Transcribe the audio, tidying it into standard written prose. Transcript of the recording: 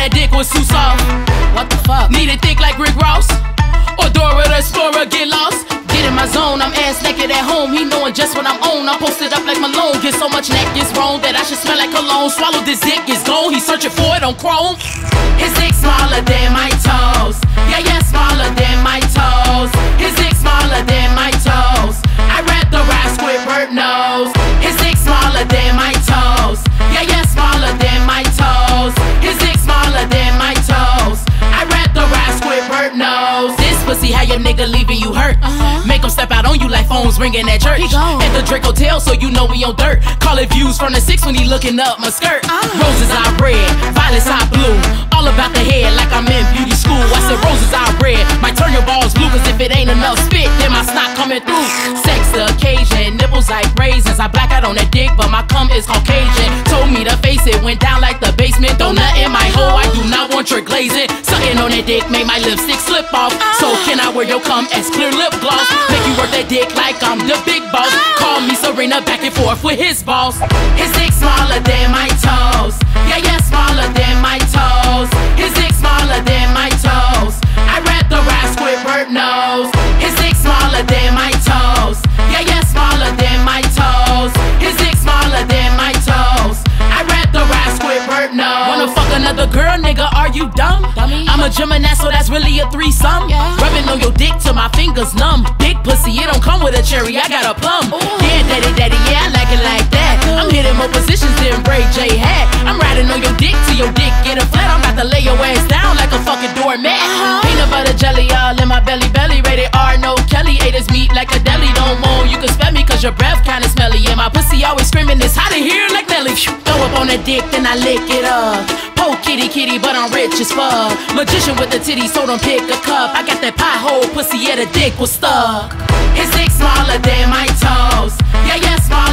that dick was too soft. What the fuck? Need it thick like Rick Ross, or Dora the Explorer, get lost. Get in my zone, I'm ass naked at home. He knowing just what I'm on. I'm posted up like Malone. Get so much neck, it's wrong that I should smell like cologne. Swallow this dick, it's gone. He's searching for it on Chrome. His dick smaller than my toes. Yeah, yeah, smaller than my toes. His dick smaller than my toes. I rap the rap Squidward nose. His dick smaller than my toes. Yeah, yeah, smaller than my toes. His dick smaller than my toes. I rap the rap Squidward nose. This pussy, how your nigga leaving you hurt? Make him step out on you like phones ringing at church. At the Drake Hotel, so you know we on dirt. Call it views from the 6 when he looking up my skirt. Roses are red, violets are blue. All about the head like I'm in beauty school. I said roses are red, might turn your balls blue. Cause if it ain't enough spit, then my snot coming through. Sex occasion, nipples like raisins. I black out on that dick, but my cum is Caucasian. Told me to face it, went down like the basement. Don't nut in my hole, I do not want your glazing. Sucking on that dick, made my lipstick slip off. So can I wear your cum as clear lip gloss? Make you work that dick like I'm the big boss. Call me Serena, back and forth with his boss. His dick smaller than my toes. Yeah, yeah, smaller than my toes. His dick smaller than my toes. I rap the rap Squidward nose. His dick smaller than my toes. Yeah, yeah, smaller than my toes. His dick smaller than my toes. I rap the rap Squidward nose. Wanna fuck another girl, nigga? Are you dumb? Dummy. I'm a Gemini, so that's really a threesome. Yeah. Rubbing on your dick till my fingers numb. Big pussy, it don't come with a cherry, I got a plum. Ooh. Yeah, daddy, daddy, yeah, I like it like that. I'm hitting more positions than Ray J had. I'm riding on your dick till your dick get a flat. I'm about to lay your ass down like a fucking doormat. Peanut butter jelly all in my belly, belly. Rated R, no Kelly. Ate his meat like a deli. Don't moan, you can spell me cause your breath kinda smelly. And my pussy always screaming, it's hot in here like Nelly. Throw up on that dick, then I lick it up. Poke kitty kitty, but I'm rich as fuck. Magician with the titties, so don't pick a cup. I got that pie hole pussy, yeah, the dick was stuck. His dick smaller than my toes. Yeah, yeah, smaller